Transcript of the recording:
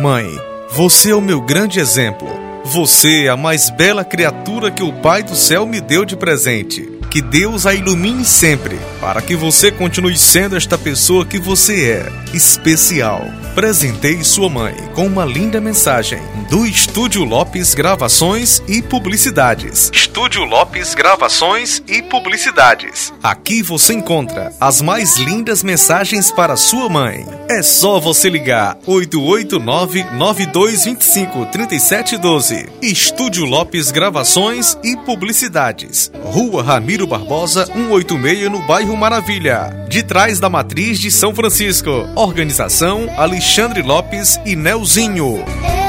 mãe, você é o meu grande exemplo. Você é a mais bela criatura que o Pai do Céu me deu de presente. Que Deus a ilumine sempre, para que você continue sendo esta pessoa que você é, especial. Presenteie sua mãe com uma linda mensagem do Estúdio Lopes Gravações e Publicidades. Estúdio Lopes Gravações e Publicidades. Aqui você encontra as mais lindas mensagens para sua mãe. É só você ligar 889-9225-3712. Estúdio Lopes Gravações e Publicidades. Rua Ramiro Barbosa, 186, no bairro Maravilha, de trás da Matriz de São Francisco. Organização Alexandre Lopes e Nelzinho.